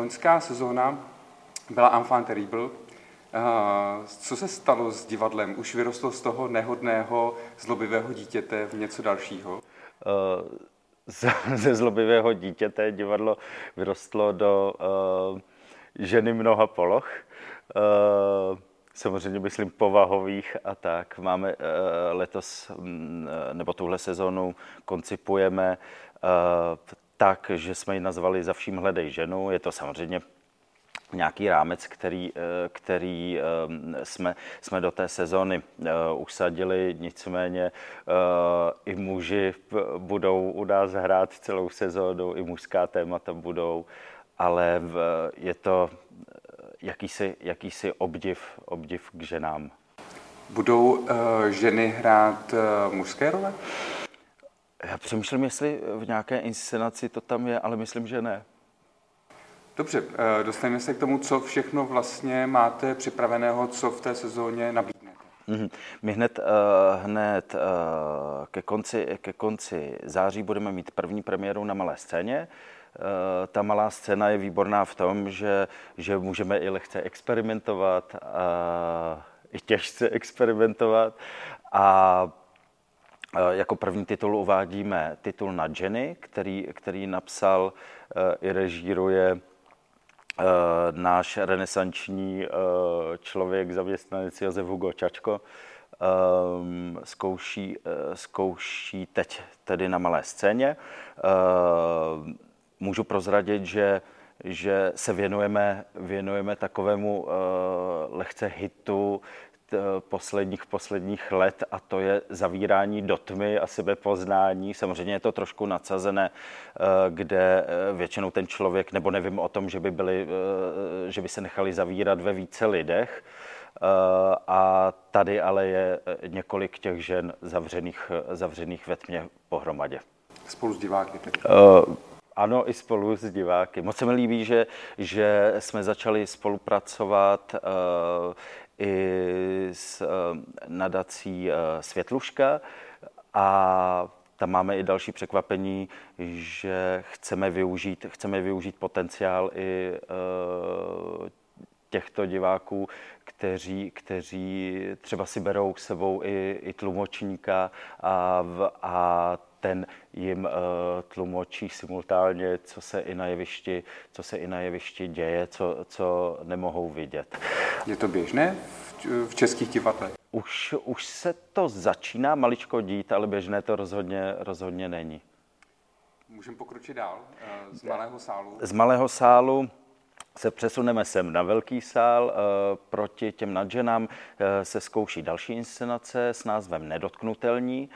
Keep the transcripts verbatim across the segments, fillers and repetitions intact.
loňská sezóna byla enfant terrible. Co se stalo s divadlem? Už vyrostlo z toho nehodného, zlobivého dítěte v něco dalšího? Ze zlobivého dítěte divadlo vyrostlo do uh, ženy mnoha poloh. Uh, samozřejmě myslím povahových a tak. Máme uh, letos, um, nebo tuhle sezonu koncipujeme uh, tak, že jsme ji nazvali Za vším hledej ženu. Je to samozřejmě nějaký rámec, který, který jsme, jsme do té sezóny usadili, nicméně i muži budou u nás hrát celou sezónu, i mužská témata budou, ale je to jakýsi, jakýsi obdiv, obdiv k ženám. Budou uh, ženy hrát uh, mužské role? Já přemýšlím, jestli v nějaké inscenaci to tam je, ale myslím, že ne. Dobře, dostaneme se k tomu, co všechno vlastně máte připraveného, co v té sezóně nabídnete. Mm-hmm. My hned, hned ke konci, ke konci září budeme mít první premiéru na malé scéně. Ta malá scéna je výborná v tom, že, že můžeme i lehce experimentovat, a i těžce experimentovat. A jako první titul uvádíme titul Na Jenny, který, který napsal i režíruje náš renesanční člověk, zaměstnanec Josef Hugo Čačko, zkouší, zkouší teď tedy na malé scéně. Můžu prozradit, že, že se věnujeme, věnujeme takovému lehce hitu posledních, posledních let, a to je zavírání do tmy a sebepoznání. Samozřejmě je to trošku nadsazené, kde většinou ten člověk, nebo nevím o tom, že by, byli, že by se nechali zavírat ve více lidech. A tady ale je několik těch žen zavřených, zavřených ve tmě pohromadě. Spolu s diváky tedy? Uh, Ano, i spolu s diváky. Moc se mi líbí, že, že jsme začali spolupracovat uh, i s uh, nadací uh, Světluška, a tam máme i další překvapení, že chceme využít, chceme využít potenciál i uh, těchto diváků, kteří, kteří třeba si berou s sebou i, i tlumočníka a, v, a ten jim uh, tlumočí simultánně, co se i na jevišti, co se i na jevišti děje, co, co nemohou vidět. Je to běžné v, v českých divadlech? Už, už se to začíná maličko dít, ale běžné to rozhodně, rozhodně není. Můžeme pokročit dál z malého sálu? Z malého sálu se přesuneme sem na velký sál. Proti těm nadženám se zkouší další inscenace s názvem Nedotknutelní.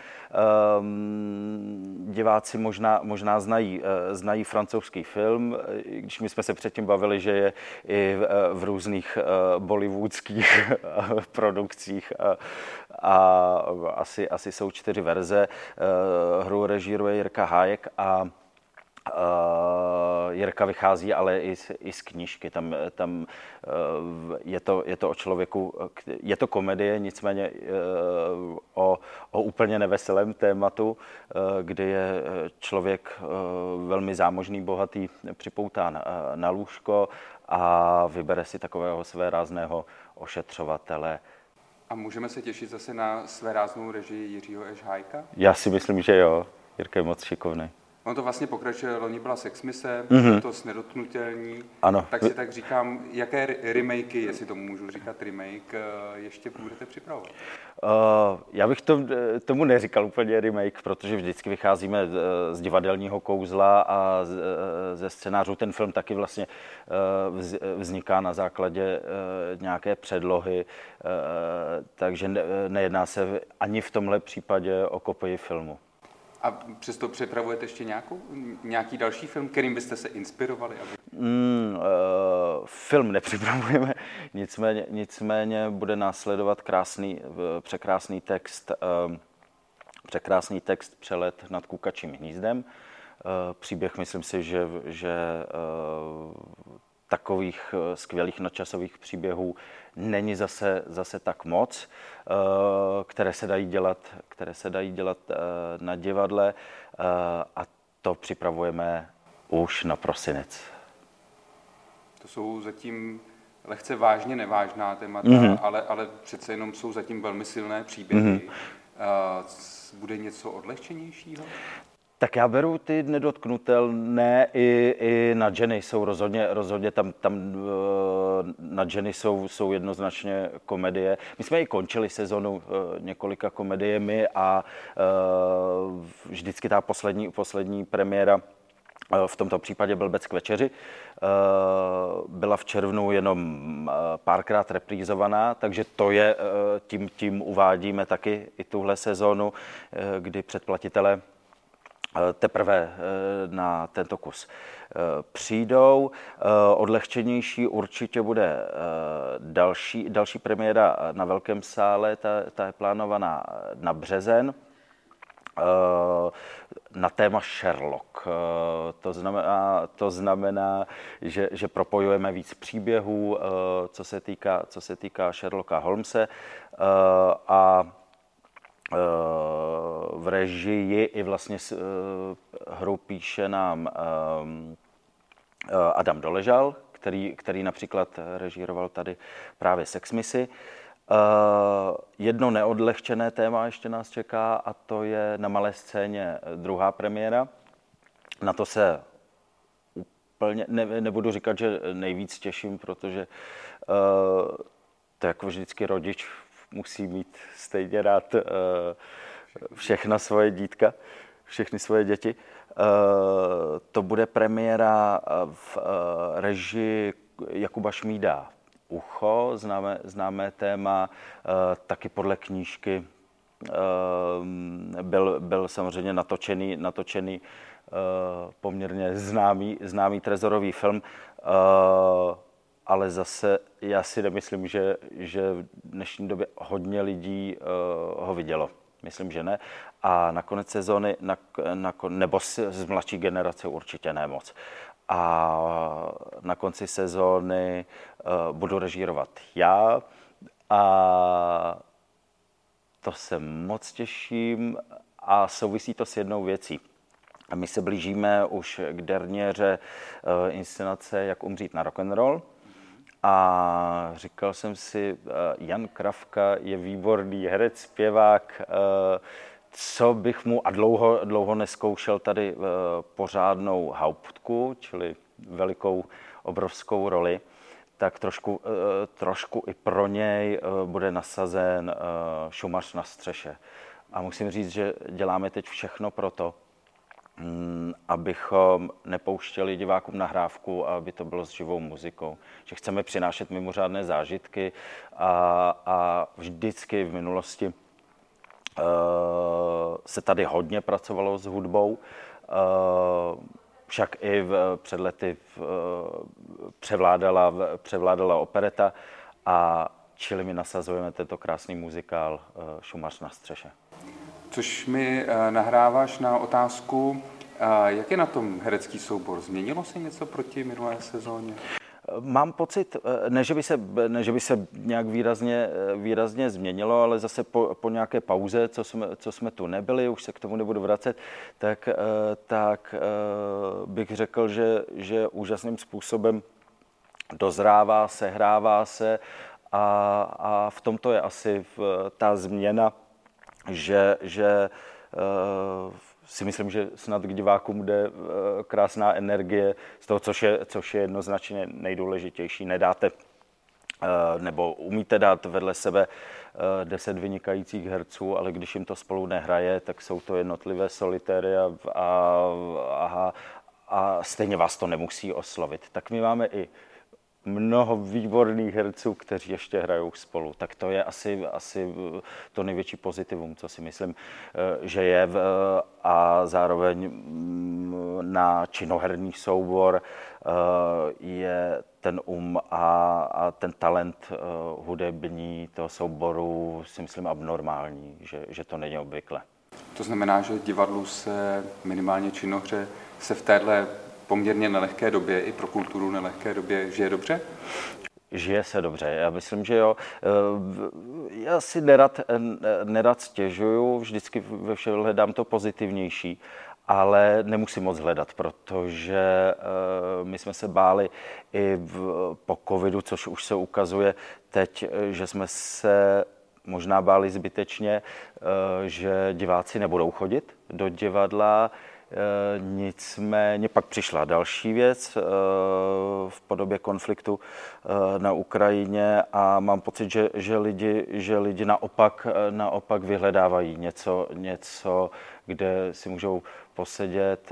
Diváci možná, možná znají, znají francouzský film, když my jsme se předtím bavili, že je i v různých bollywoodských produkcích a, a asi, asi jsou čtyři verze. Hru režíruje Jirka Hájek a Uh, Jirka vychází ale i z, i z knížky, tam, tam uh, je, to, je to o člověku, je to komedie, nicméně uh, o, o úplně neveselém tématu, uh, kdy je člověk uh, velmi zámožný, bohatý, připoután uh, na lůžko a vybere si takového svérázného ošetřovatele. A můžeme se těšit zase na svéráznou režii Jiřího Eš Hájka? Já si myslím, že jo, Jirka je moc šikovný. On to vlastně pokračuje, loni byla Sexmise, mm-hmm. to s Nedotknutelní. Ano. Tak si tak říkám, jaké remakey, jestli tomu můžu říkat remake, ještě budete připravovat? Uh, já bych to, tomu neříkal úplně remake, protože vždycky vycházíme z divadelního kouzla a ze scénářů. Ten film taky vlastně vzniká na základě nějaké předlohy, takže nejedná se ani v tomhle případě o kopii filmu. A přesto připravujete ještě nějakou, nějaký další film, kterým byste se inspirovali? Aby... Mm, uh, film nepřipravujeme, nicméně, nicméně bude následovat krásný, překrásný text, uh, překrásný text Přelet nad kukačím hnízdem. Uh, příběh, myslím si, že, že uh, takových skvělých nadčasových příběhů není zase, zase tak moc, které se dají dělat, které se dají dělat na divadle, a to připravujeme už na prosinec. jsou zatím lehce vážně nevážná témata, mm-hmm. ale, ale přece jenom jsou zatím velmi silné příběhy. Mm-hmm. Bude něco odlehčenějšího? Tak já beru ty nedotknutelné i, i nadženy jsou rozhodně, rozhodně tam, tam nadženy jsou, jsou jednoznačně komedie. My jsme i končili sezonu několika komediemi a vždycky ta poslední, poslední premiéra, v tomto případě Blbec k večeři, byla v červnu jenom párkrát reprízovaná, takže to je, tím, tím uvádíme taky i tuhle sezonu, kdy předplatitelé teprve na tento kus přijdou. Odlehčenější určitě bude další, další premiéra na Velkém sále, ta, ta je plánovaná na březen, na téma Sherlock. To znamená, to znamená že, že propojujeme víc příběhů, co se týká, co se týká Sherlocka Holmese, a v režii i vlastně hru píše nám Adam Doležal, který, který například režíroval tady právě Sex Misi. Jedno neodlehčené téma ještě nás čeká a to je na malé scéně druhá premiéra. Na to se úplně, ne, nebudu říkat, že nejvíc těším, protože to jako vždycky rodič musí mít stejně rád všechna svoje dítka, všechny svoje děti. To bude premiéra v režii Jakuba Šmída Ucho, známé, známé téma, taky podle knížky byl, byl samozřejmě natočený, natočený poměrně známý, známý trezorový film, ale zase já si nemyslím, že, že v dnešní době hodně lidí ho vidělo. Myslím, že ne. A na konec sezóny, na, na, nebo z, z mladší generace určitě ne moc. A na konci sezóny uh, budu režírovat já a to se moc těším a souvisí to s jednou věcí. My se blížíme už k derniéře uh, inscenace Jak umřít na rock'n'roll a říkal jsem si, uh, Jan Kravka je výborný herec, zpěvák, uh, co bych mu, a dlouho, dlouho neskoušel tady uh, pořádnou hauptku, čili velikou, obrovskou roli, tak trošku, uh, trošku i pro něj uh, bude nasazen uh, Šumař na střeše. A musím říct, že děláme teď všechno pro to, um, abychom nepouštěli divákům nahrávku a aby to bylo s živou muzikou. Že chceme přinášet mimořádné zážitky a, a vždycky v minulosti se tady hodně pracovalo s hudbou, však i v, před lety v, převládala, převládala opereta a čili my nasazujeme tento krásný muzikál Šumař na střeše. Což mi nahráváš na otázku, jak je na tom herecký soubor? Změnilo se něco proti minulé sezóně? Mám pocit, ne že by se, ne, že by se nějak výrazně, výrazně změnilo, ale zase po, po nějaké pauze, co jsme, co jsme tu nebyli, už se k tomu nebudu vracet, tak, tak bych řekl, že, že úžasným způsobem dozrává, sehrává se a, a v tomto je asi ta změna, že, že si myslím, že snad k divákům jde krásná energie z toho, což je, což je jednoznačně nejdůležitější. Nedáte nebo umíte dát vedle sebe deset vynikajících herců, ale když jim to spolu nehraje, tak jsou to jednotlivé solitéry a, a, a, a stejně vás to nemusí oslovit. Tak my máme i mnoho výborných herců, kteří ještě hrajou spolu. Tak to je asi, asi to největší pozitivum, co si myslím, že je. A zároveň na činoherní soubor je ten um a, a ten talent hudební toho souboru, si myslím, abnormální, že, že to není obvykle. To znamená, že divadlu se minimálně činohře se v téhle poměrně nelehké době, i pro kulturu nelehké době, žije dobře? Žije se dobře, já myslím, že jo. Já si nerad, nerad stěžuju, vždycky ve všem hledám to pozitivnější. ale nemusím moc hledat, protože my jsme se báli i v, po covidu, což už se ukazuje teď, že jsme se možná báli zbytečně, že diváci nebudou chodit do divadla. Nicméně pak přišla další věc v podobě konfliktu na Ukrajině a mám pocit, že, že lidi, že lidi naopak, naopak vyhledávají něco, něco, kde si můžou posedět,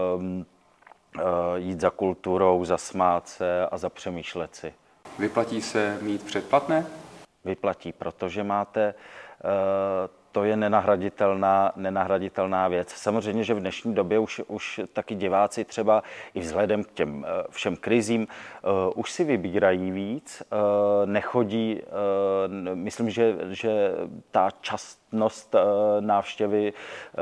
jít za kulturou, zasmát se a zapřemýšlet si. Vyplatí se mít předplatné? Vyplatí, protože máte, to je nenahraditelná, nenahraditelná věc. Samozřejmě, že v dnešní době už, už taky diváci třeba i vzhledem k těm všem krizím už si vybírají víc, nechodí, myslím, že, že ta častnost návštěvy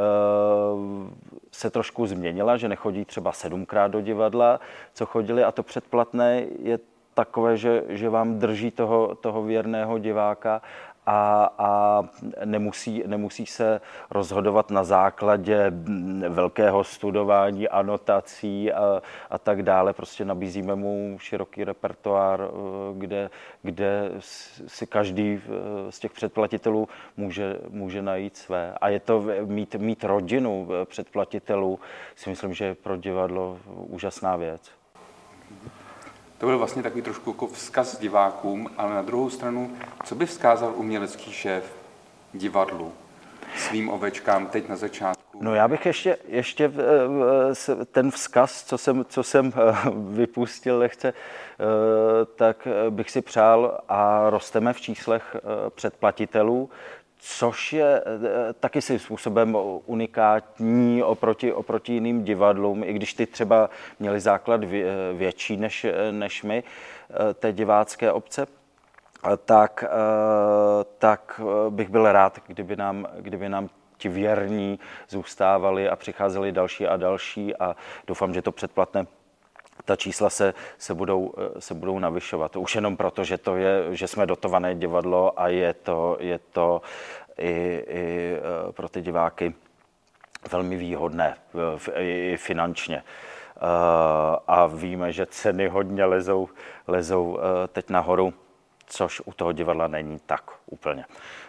se trošku změnila, že nechodí třeba sedmkrát do divadla, co chodili, a to předplatné je takové, že, že vám drží toho, toho věrného diváka a, a nemusí, nemusí se rozhodovat na základě velkého studování, anotací a, a tak dále. Prostě nabízíme mu široký repertoár, kde, kde si každý z těch předplatitelů může, může najít své. A je to mít, mít rodinu předplatitelů, si myslím, že je pro divadlo úžasná věc. To byl vlastně takový trošku jako vzkaz divákům, ale na druhou stranu, co by vzkázal umělecký šéf divadlu svým ovečkám teď na začátku? No já bych ještě, ještě ten vzkaz, co jsem, co jsem vypustil lehce, tak bych si přál, a rosteme v číslech předplatitelů, což je taky svým způsobem unikátní oproti, oproti jiným divadlům, i když ty třeba měly základ větší než, než my, té divácké obce, tak, tak bych byl rád, kdyby nám, kdyby nám ti věrní zůstávali a přicházeli další a další, a doufám, že to předplatné ta čísla se, se, budou, se budou navyšovat. Už jenom proto, že, to je, že jsme dotované divadlo a je to, je to i, i pro ty diváky velmi výhodné i finančně. A víme, že ceny hodně lezou, lezou teď nahoru, což u toho divadla není tak úplně.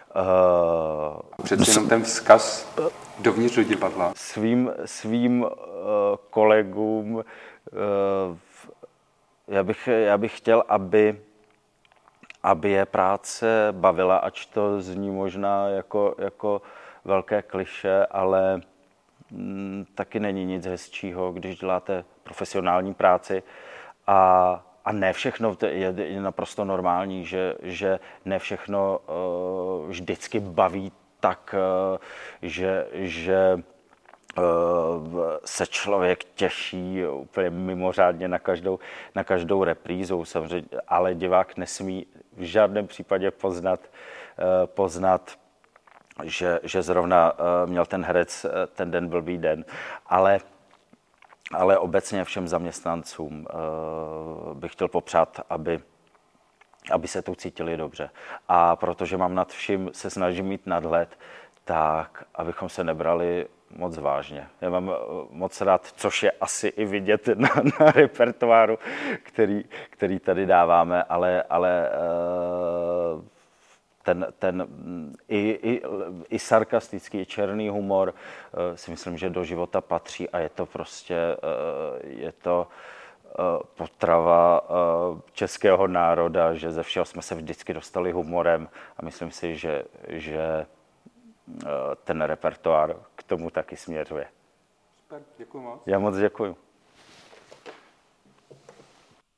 Přece jenom ten vzkaz dovnitř do divadla. Svým, svým kolegům já bych, já bych chtěl, aby, aby je práce bavila, ač to zní možná jako, jako velké klišé, ale m, taky není nic hezčího, když děláte profesionální práci a A ne všechno je, je naprosto normální, že, že ne všechno uh, vždycky baví tak, uh, že, že uh, se člověk těší úplně mimořádně na každou, na každou reprízu. Samozřejmě, ale divák nesmí v žádném případě poznat, uh, poznat že, že zrovna uh, měl ten herec uh, ten den blbý den. Ale Ale obecně všem zaměstnancům uh, bych chtěl popřát, aby, aby se tu cítili dobře. A protože mám nad vším, se snažím mít nadhled, tak abychom se nebrali moc vážně. Já mám uh, moc rád, což je asi i vidět na, na repertoáru, který, který tady dáváme, ale, ale uh, ten, ten i, i, i sarkastický, i černý humor si myslím, že do života patří a je to prostě je to potrava českého národa, že ze všeho jsme se vždycky dostali humorem a myslím si, že, že ten repertoár k tomu taky směřuje. Super, děkuji moc. Já moc děkuji.